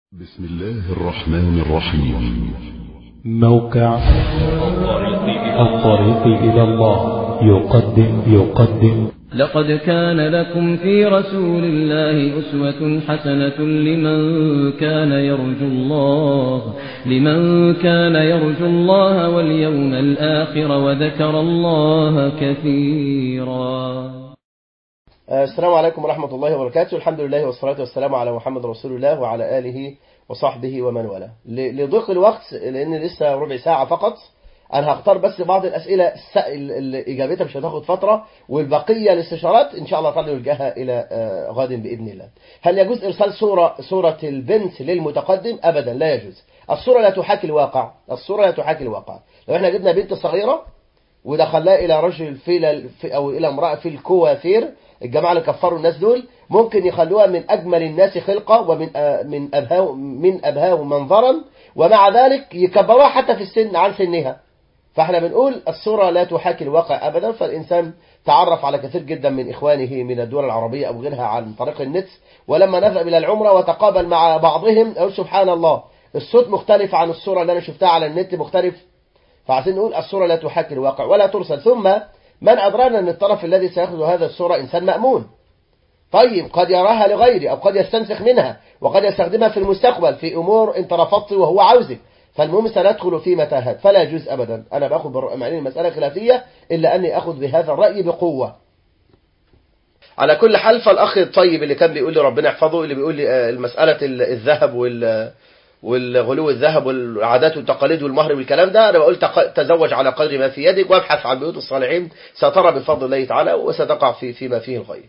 بسم الله الرحمن الرحيم. موقع الطريق إلى الله يقدم لقد كان لكم في رسول الله أسوة حسنة لمن كان يرجو الله واليوم الآخر وذكر الله كثيرا. السلام عليكم ورحمة الله وبركاته. الحمد لله والصلاة والسلام على محمد رسول الله وعلى آله وصحبه ومن والاه. لضيق الوقت لأن لسه ربع ساعة فقط، أنا هختار بس بعض الأسئلة اللي إجابتها مش هتاخد فترة، والبقية الاستشارات إن شاء الله تعالى نلجأها إلى غد بإذن الله. هل يجوز إرسال صورة البنت للمتقدم؟ أبدا لا يجوز. الصورة لا تحاكي الواقع، لو احنا جبنا بنت صغيرة ودخلناها إلى رجل أو إلى امرأة في الكوافير، الجماعة اللي كفروا الناس دول ممكن يخلوها من أجمل الناس خلقة ومن أبهاه منظرا، ومع ذلك يكبروها حتى في السن عن سنها. فاحنا بنقول الصورة لا تحاكي الواقع أبدا. فالإنسان تعرف على كثير جدا من إخوانه من الدول العربية أو غيرها عن طريق النت، ولما نذهب إلى العمرة وتقابل مع بعضهم أو سبحان الله الصوت مختلف عن الصورة اللي أنا شفتها على النت مختلف. فعايزين نقول الصورة لا تحاكي الواقع ولا ترسل. ثم من أدرانا أن الطرف الذي سيأخذ هذا الصورة إنسان مأمون؟ طيب قد يراها لغيري أو قد يستنسخ منها وقد يستخدمها في المستقبل في أمور أنت رفضت وهو عاوزك. فالمهم سندخل في متاهات، فلا يجوز أبدا. أنا بأخذ مع أن المسألة خلافية إلا أني أخذ بهذا الرأي بقوة. على كل حال، فالأخ الطيب اللي كان بيقول لي ربنا يحفظه، اللي بيقول لي المسألة الذهب والغلو الذهب والعادات والتقاليد والمهر والكلام ده، أنا بقول تزوج على قدر ما في يدك وابحث عن بيوت الصالحين، سترى بفضل الله تعالى وستقع فيما فيه الخير.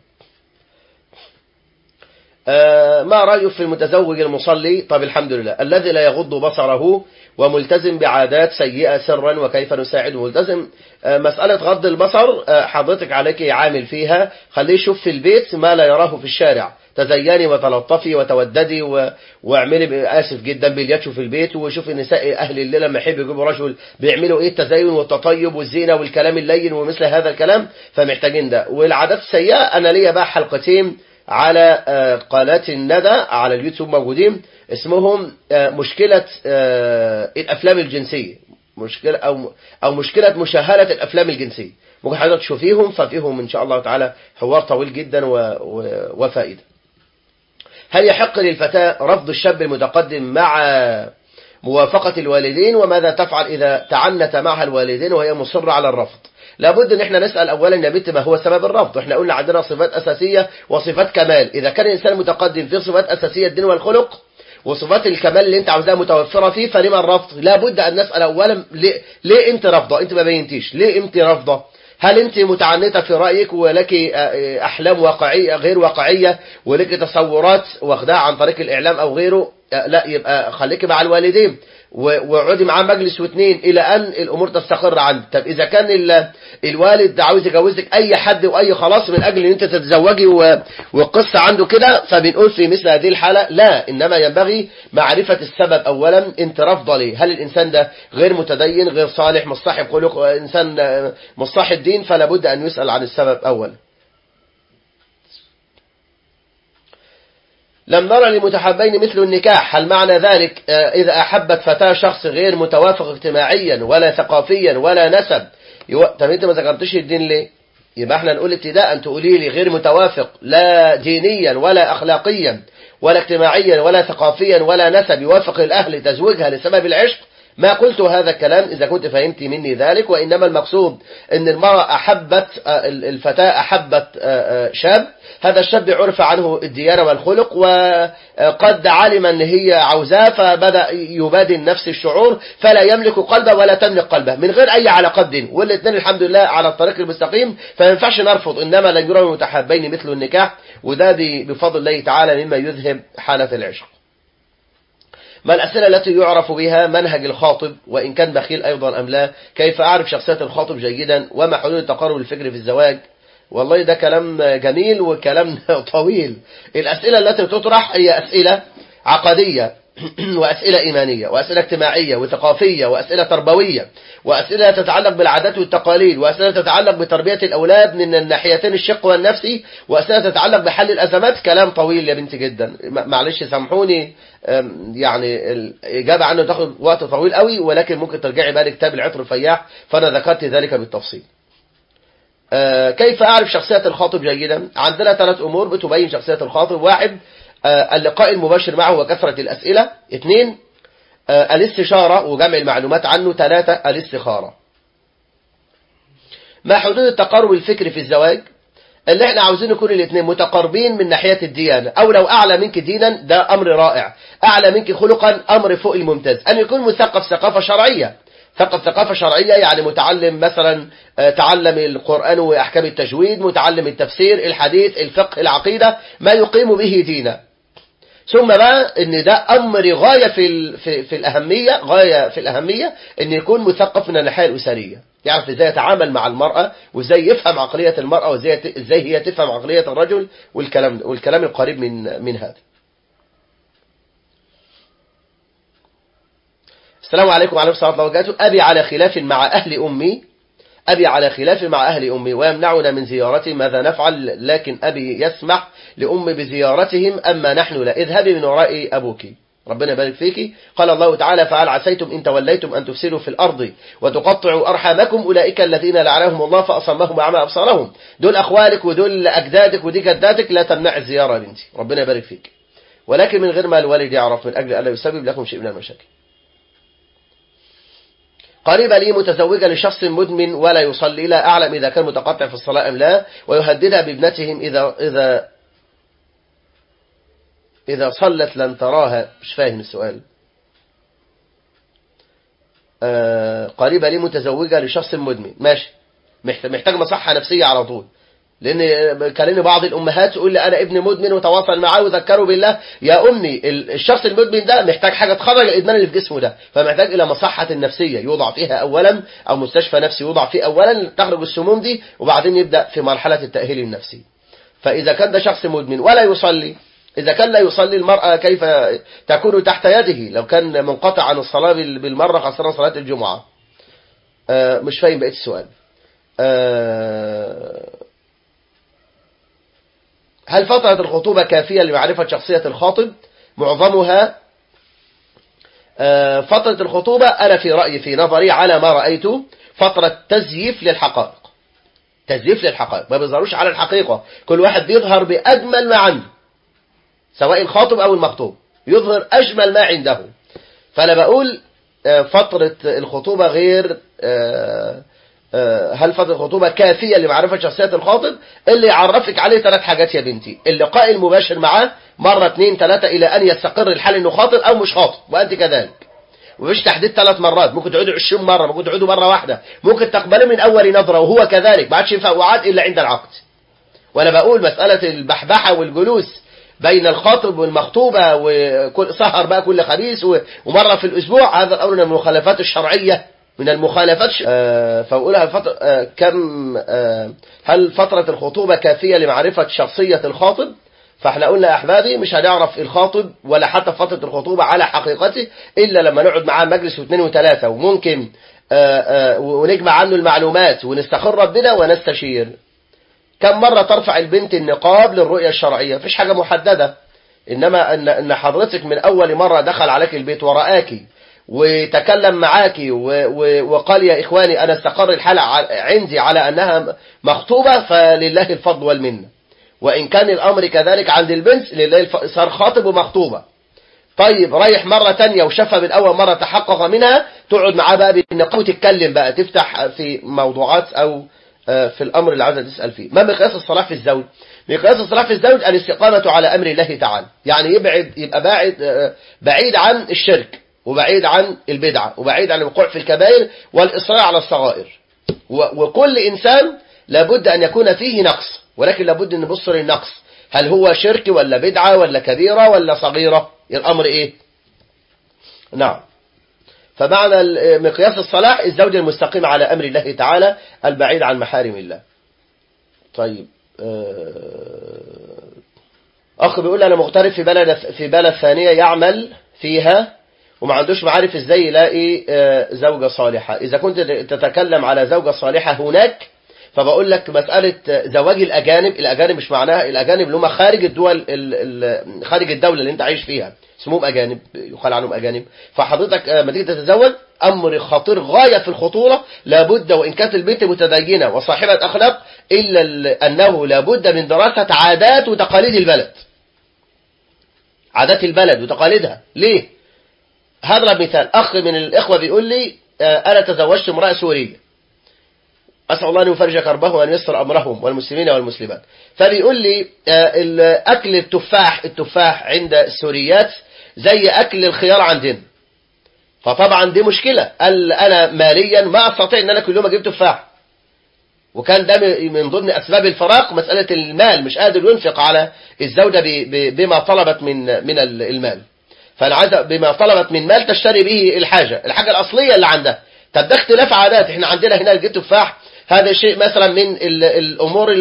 ما رأيه في المتزوج المصلي؟ طب الحمد لله. الذي لا يغض بصره وملتزم بعادات سيئة سرا، وكيف نساعده ملتزم؟ مسألة غض البصر حضرتك عليك عامل فيها، خليه يشوف في البيت ما لا يراه في الشارع. تزيني وتلطفي وتوددي واعملي آسف جدا بلياتشو في البيت، وشوف النساء أهل الليل لما يحب يجيبوا رجل بيعملوا إيه، التزين والتطيب والزينة والكلام اللين ومثل هذا الكلام، فمحتاجين ده. والعادات السيئة أنا ليا بقى حلقتين على قناة الندى على اليوتيوب موجودين، اسمهم مشكلة الأفلام الجنسية، مشكلة مشاهدة الأفلام الجنسية. ممكن حضرتك تشوفيهم، ففيهم إن شاء الله تعالى حوار طويل جدا وفائدة. هل يحق للفتاة رفض الشاب المتقدم مع موافقة الوالدين؟ وماذا تفعل إذا تعنت معها الوالدين وهي مصرة على الرفض؟ لابد ان احنا نسأل اولا يا بنت ما هو سبب الرفض. احنا قلنا عندنا صفات اساسية وصفات كمال. اذا كان الانسان متقدم في صفات اساسية الدين والخلق وصفات الكمال اللي انت عاوزاها متوفرة فيه، فلما الرفض؟ لابد ان نسأل اولا ليه انت رافضة؟ انت ما بينتيش ليه انت رافضة؟ هل انت متعنتة في رأيك ولك احلام واقعية غير واقعية ولك تصورات واخداها عن طريق الاعلام او غيره؟ لا، يبقى خليك مع الوالدين وعودي معاه مجلس واثنين إلى أن الأمور تستقر عنده. طب إذا كان الوالد عاوز يجوزك أي حد وأي خلاص من أجل أن أنت تتزوجي والقصة عنده كده، فبنقول في مثل هذه الحالة لا، إنما ينبغي معرفة السبب أولا. أنت رافضة ليه؟ هل الإنسان ده غير متدين، غير صالح، مش صاحب خلق، إنسان مش صاحب دين؟ فلا بد أن يسأل عن السبب أولا. لم نرى لمتحابين مثل النكاح، هل معنى ذلك إذا أحبت فتاة شخص غير متوافق اجتماعيا ولا ثقافيا ولا نسب؟ طب أنت ما ذكرتش الدين ليه؟ يبقى احنا نقول ابتداء تقولي لي غير متوافق لا دينيا ولا أخلاقيا ولا اجتماعيا ولا ثقافيا ولا نسب يوافق الأهل تزويجها لسبب العشق. ما قلت هذا الكلام إذا كنت فهمت مني ذلك، وإنما المقصود أن المرأة الفتاة أحبت شاب، هذا الشاب عرف عنه الديانة والخلق وقد علم أن هي عاوزاه، فبدأ يبادل نفس الشعور، فلا يملك قلبه ولا تملك قلبه من غير أي علاقات دين، والاثنين الحمد لله على الطريق المستقيم، فما ينفعش نرفض. إنما لن يرى المتحابين مثل النكاح، وده بفضل الله تعالى مما يذهب حالة العشق. ما الأسئلة التي يعرف بها منهج الخاطب وإن كان بخيل أيضا أم لا؟ كيف أعرف شخصية الخاطب جيدا؟ وما حدود التقارب الفكري في الزواج؟ والله ده كلام جميل وكلام طويل. الأسئلة التي تطرح هي أسئلة عقدية وأسئلة إيمانية وأسئلة اجتماعية وثقافية وأسئلة تربوية وأسئلة تتعلق بالعادات والتقاليد وأسئلة تتعلق بتربية الأولاد من الناحيتين الشق والنفسي وأسئلة تتعلق بحل الأزمات. كلام طويل يا بنت جدا، معلش سامحوني، يعني الإجابة عنه تاخد وقت طويل قوي، ولكن ممكن ترجعي بقى لكتاب العطر الفياح فأنا ذكرت ذلك بالتفصيل. كيف أعرف شخصية الخاطب جيدا؟ عندنا 3 أمور بتبين شخصية الخاطب. 1 اللقاء المباشر معه وكثرة الأسئلة. 2 الاستشارة وجمع المعلومات عنه. 3 الاستخارة. ما حدود التقارب الفكري في الزواج؟ اللي احنا عاوزين يكون الاثنين متقاربين من ناحية الديانة، او لو اعلى منك دينا ده امر رائع، اعلى منك خلقا امر فوق الممتاز. ان يكون مثقف ثقافة شرعية، ثقافة شرعية يعني متعلم مثلا تعلم القرآن واحكام التجويد، متعلم التفسير، الحديث، الفقه، العقيدة، ما يقيم به دينا. ثم بقى ان ده امر غاية في الأهمية، غاية في الأهمية ان يكون مثقف من الناحية الأسرية، يعرف ازاي يتعامل مع المرأة وازاي يفهم عقلية المرأة وازاي هي تفهم عقلية الرجل، والكلام القريب من هذا. السلام عليكم وعليكم السلام ورحمة الله وبركاته. أبي على خلاف مع أهل أمي ويمنعنا من زيارتهم، ماذا نفعل؟ لكن أبي يسمح لأمي بزيارتهم أما نحن لا. اذهبي من وراء أبوك، ربنا يبارك فيك. قال الله تعالى فهل عسيتم إن توليتم أن تفسدوا في الأرض وتقطعوا أرحامكم أولئك الذين لعنهم الله فأصمهم وأعمى أبصارهم. دول أخوالك ودول أجدادك ودي جداتك، لا تمنع الزيارة يا بنتي، ربنا يبارك فيك، ولكن من غير ما الوالد يعرف، من أجل ألا يسبب لكم شيء من المشاكل. قريبة لي متزوجة لشخص مدمن ولا يصلي، لا أعلم إذا كان متقطع في الصلاة أم لا، ويهددها بابنتهم إذا صلت لن تراها. مش فاهم السؤال. قريبة لي متزوجة لشخص مدمن، ماشي، محتاج مصحة نفسية على طول، لأن كلمني بعض الأمهات تقول لي أنا ابني مدمن وتواصل معاه وذكره بالله. يا أمي الشخص المدمن ده محتاج حاجة تخرج الإدمان اللي في جسمه ده، فمحتاج إلى مصحة نفسية يوضع فيها أولا، أو مستشفى نفسي يوضع فيه أولا تخرج السموم دي، وبعدين يبدأ في مرحلة التأهيل النفسي. فإذا كان ده شخص مدمن ولا يصلي، إذا كان لا يصلي المرأة كيف تكون تحت يده لو كان منقطع عن الصلاة بالمرة، خاصة صلاة الجمعة؟ مش فاهم بقية السؤال. هل فترة الخطوبة كافية لمعرفة شخصية الخاطب؟ معظمها فترة الخطوبة أنا في رأيي في نظري على ما رأيته فترة تزييف للحقائق، ما بيظهروش على الحقيقة، كل واحد بيظهر بأجمل ما عنده، سواء الخاطب أو المخطوب يظهر أجمل ما عنده. فأنا بقول فترة الخطوبة غير، هل فترة الخطوبة كافية لمعرفة شخصية الخاطب؟ اللي يعرفك عليه 3 حاجات يا بنتي: اللقاء المباشر معاه مرة 2 3 إلى أن يستقر الحال إنه خاطب أو مش خاطب، وأنت كذلك. ومش تحديد 3 مرات، ممكن تقعدوا 20 مرة، ممكن تقعدوا مرة واحدة، ممكن تقبلوا من أول نظرة، وهو كذلك ما عادش ينفع وعاد إلا عند العقد. وأنا بقول مسألة البحبحة والجلوس بين الخاطب والمخطوبة وكل سهر بقى كل خميس ومرة في الأسبوع، هذا الأمر من المخالفات الشرعية، من المخالفات. فأقولها هل فترة الخطوبة كافية لمعرفة شخصية الخاطب؟ فاحنا قلنا يا أحبابي مش هنعرف الخاطب ولا حتى فترة الخطوبة على حقيقته إلا لما نقعد معاه مجلس واثنين وثلاثة، وممكن ونجمع عنه المعلومات ونستخر ربنا ونستشير. كم مرة ترفع البنت النقاب للرؤية الشرعية؟ مفيش حاجة محددة، إنما أن حضرتك من أول مرة دخل عليك البيت ورآكي وتكلم معاكي وقال يا إخواني أنا استقر الحال عندي على أنها مخطوبة، فلله الفضل والمنة. وإن كان الأمر كذلك عند البنت لله صار خاطب ومخطوبة. طيب رايح مرة تانية وشافها من أول مرة تحقق منها، تقعد معاه بقى بالنقاء وتتكلم بقى، تفتح في موضوعات أو في الأمر اللي عايزة تسأل فيه. ما مقياس الصلاح في الزوج؟ مقياس الصلاح في الزوج الاستقامة على أمر الله تعالى، يعني يبقى بعيد عن الشرك، وبعيد عن البدعة، وبعيد عن الوقوع في الكبائر، والإصرار على الصغائر. وكل إنسان لابد أن يكون فيه نقص، ولكن لابد أن نبص للنقص، هل هو شرك ولا بدعة ولا كبيرة ولا صغيرة؟ الأمر إيه؟ نعم. فمعنى مقياس الصلاح الزوج المستقيم على أمر الله تعالى البعيد عن محارم الله. طيب أخ بيقول أنا مغترب في بلد ثانية، يعمل فيها وما عندوش معارف ازاي يلاقي زوجة صالحة. إذا كنت تتكلم على زوجة صالحة هناك، فبقول لك مسألة زواج الأجانب مش معناها الأجانب اللي هم خارج الدول خارج الدولة اللي انت عايش فيها اسمهم أجانب، يقال عنهم أجانب. فحضرتك لما تيجي تتزوج أمر خطير غاية في الخطورة، لابد وإن كانت البنت متدينة وصاحبة أخلاق إلا أنه لابد من دراسة عادات وتقاليد البلد، عادات البلد وتقاليدها. ليه؟ هضرب مثال. أخ من الإخوة بيقول لي أنا تزوجت امرأة سورية، أسأل الله أن يفرج كربه وأن يسر أمرهم والمسلمين والمسلمات. فبيقول لي أكل التفاح عند السوريات زي أكل الخيار عندنا، فطبعا دي مشكلة. قال أنا ماليا ما أستطيع أن أنا كل يوم أجيب تفاح، وكان ده من ضمن أسباب الفراق مسألة المال، مش قادر ينفق على الزوجة بما طلبت من المال. فأنا عايز بما طلبت من مال تشتري به الحاجة الأصلية اللي عندها. طب ده اختلاف عادات. احنا عندنا هنا الجيت تفاح هذا شيء مثلا من الأمور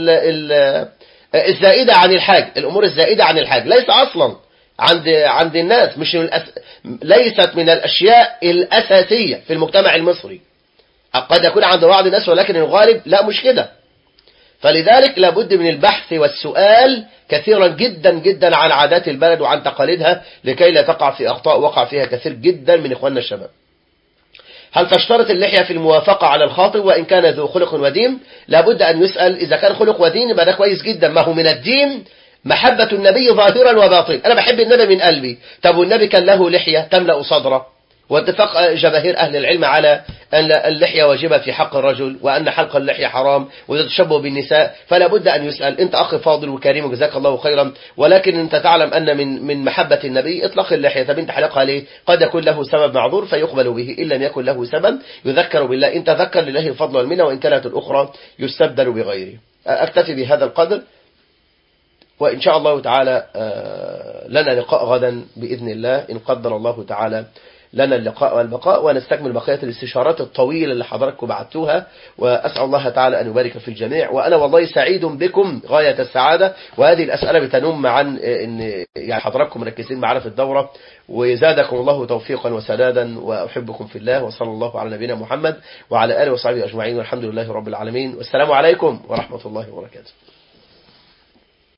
الزائدة عن الحاج، الأمور الزائدة عن الحاج ليس أصلا عند الناس، ليست من الأشياء الأساسية في المجتمع المصري. قد يكون عند بعض الناس ولكن الغالب لا مش كده. فلذلك لابد من البحث والسؤال كثيرا جدا جدا عن عادات البلد وعن تقاليدها لكي لا تقع في أخطاء وقع فيها كثير جدا من إخواننا الشباب. هل تشترط اللحية في الموافقة على الخاطب وإن كان ذو خلق ودين؟ لابد أن يسأل. إذا كان خلق ودين يبقى ده كويس جدا. ما هو من الدين محبة النبي ظاهرا وباطنا. أنا بحب النبي من قلبي. طب والنبي كان له لحية تملأ صدره، واتفق جماهير أهل العلم على أن اللحية واجبة في حق الرجل وأن حلق اللحية حرام وتشبه بالنساء. فلا بد أن يسأل. أنت أخ فاضل وكريم وجزاك الله خيرا، ولكن أنت تعلم أن من محبة النبي إطلاق اللحية. طب أنت حلقها ليه؟ قد يكون له سبب معذور فيقبل به، إن لم يكن له سبب يذكر بالله. إن تذكر لله الفضل والمنة، وإن كانت الأخرى يستبدل بغيره. أكتفي بهذا القدر، وإن شاء الله تعالى لنا لقاء غدا بإذن الله إن قدر الله تعالى لنا اللقاء والبقاء، ونستكمل بقية الاستشارات الطويلة اللي حضراتكم بعتوها. وأسأل الله تعالى أن يبارك في الجميع. وأنا والله سعيد بكم غاية السعادة، وهذه الأسئلة بتنم عن إن يعني حضراتكم مركزين معنا في الدورة، وزادكم الله توفيقا وسدادا، وأحبكم في الله. وصلى الله على نبينا محمد وعلى آله وصحبه أجمعين، والحمد لله رب العالمين، والسلام عليكم ورحمة الله وبركاته.